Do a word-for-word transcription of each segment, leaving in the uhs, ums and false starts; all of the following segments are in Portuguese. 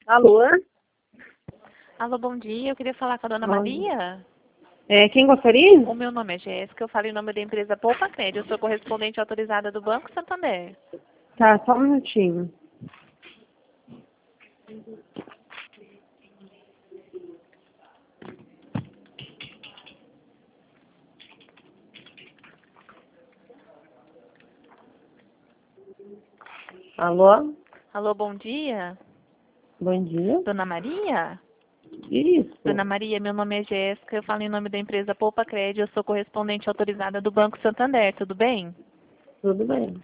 Alô? Alô, bom dia. Eu queria falar com a dona Bom Maria. É, quem gostaria? O meu nome é Jéssica. Eu falo em nome da empresa Poupa Crédito. Eu sou correspondente autorizada do Banco Santander. Tá, só um minutinho. Alô? Alô, bom dia. Bom dia. Dona Maria? Isso. Dona Maria, meu nome é Jéssica. Eu falo em nome da empresa Poupa Crédito. Eu sou correspondente autorizada do Banco Santander. Tudo bem? Tudo bem.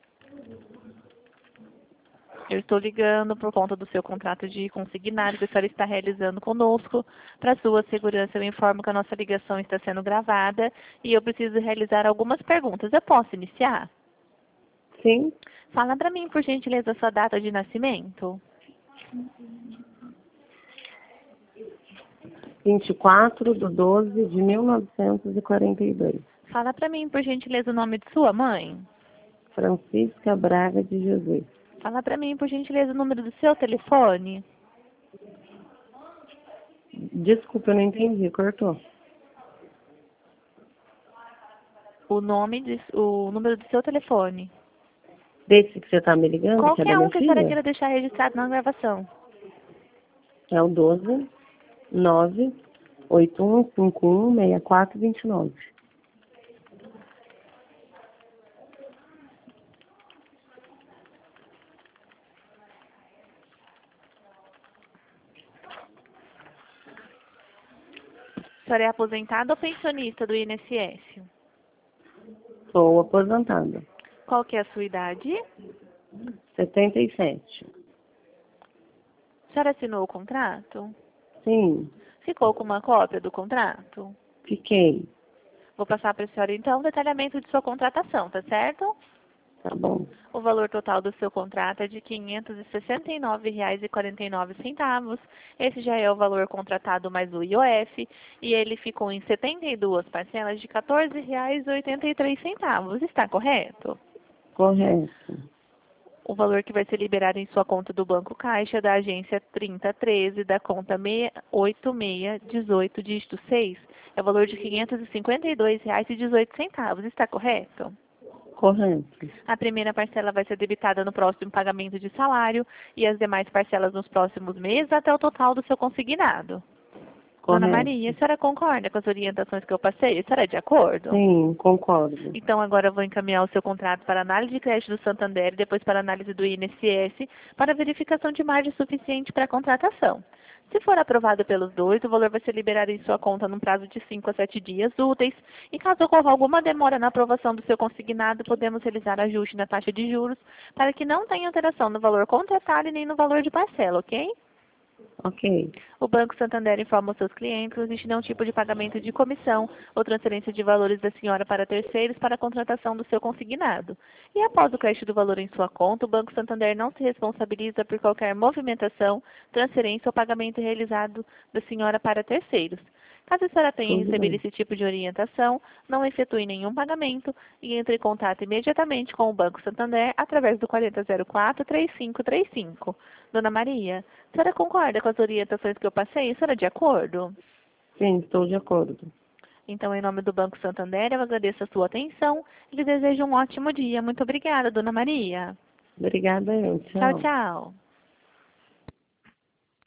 Eu estou ligando por conta do seu contrato de consignado que a senhora está realizando conosco. Para sua segurança, eu informo que a nossa ligação está sendo gravada e eu preciso realizar algumas perguntas. Eu posso iniciar? Sim. Fala para mim, por gentileza, a sua data de nascimento. vinte e quatro de doze de mil novecentos e quarenta e dois. Fala para mim, por gentileza, o nome de sua mãe. Francisca Braga de Jesus. Fala para mim, por gentileza, o número do seu telefone. Desculpa, eu não entendi. Cortou. O nome, de, o número do seu telefone. Desse que você tá me ligando, que é da Qualquer minha um que a senhora filha? queira deixar registrado na gravação. É o doze nove oito um cinco um seis quatro dois nove. A senhora é aposentada ou pensionista do I N S S? Sou aposentada. Qual que é a sua idade? setenta e sete. A senhora assinou o contrato? Sim, Ficou com uma cópia do contrato? fiquei. Vou passar para a senhora, então, o detalhamento de sua contratação, tá certo? Tá bom. O valor total do seu contrato é de quinhentos e sessenta e nove reais e quarenta e nove centavos. Esse já é o valor contratado mais o I O F e ele ficou em setenta e duas parcelas de quatorze reais e oitenta e três centavos. Está correto? Correto. O valor que vai ser liberado em sua conta do Banco Caixa da agência trinta treze da conta seis oito seis um oito dígito seis é o valor de quinhentos e cinquenta e dois reais e dezoito centavos. Está correto? Correto. A primeira parcela vai ser debitada no próximo pagamento de salário e as demais parcelas nos próximos meses até o total do seu consignado. Dona Correto. Maria, a senhora concorda com as orientações que eu passei? A senhora é de acordo? Sim, concordo. Então agora eu vou encaminhar o seu contrato para análise de crédito do Santander e depois para análise do I N S S para verificação de margem suficiente para a contratação. Se for aprovado pelos dois, o valor vai ser liberado em sua conta num prazo de cinco a sete dias úteis. E caso ocorra alguma demora na aprovação do seu consignado, podemos realizar ajuste na taxa de juros para que não tenha alteração no valor contratado e nem no valor de parcela, ok? Ok. O Banco Santander informa aos seus clientes que não existe nenhum tipo de pagamento de comissão ou transferência de valores da senhora para terceiros para a contratação do seu consignado. E após o crédito do valor em sua conta, o Banco Santander não se responsabiliza por qualquer movimentação, transferência ou pagamento realizado da senhora para terceiros. Caso a senhora tenha Tudo recebido bem. esse tipo de orientação, não efetue nenhum pagamento e entre em contato imediatamente com o Banco Santander através do quarenta zero quatro, três cinco três cinco. Dona Maria, a senhora concorda com as orientações que eu passei? A senhora é de acordo? Sim, estou de acordo. Então, em nome do Banco Santander, eu agradeço a sua atenção e lhe desejo um ótimo dia. Muito obrigada, Dona Maria. Obrigada, eu. Tchau, Tchau. tchau.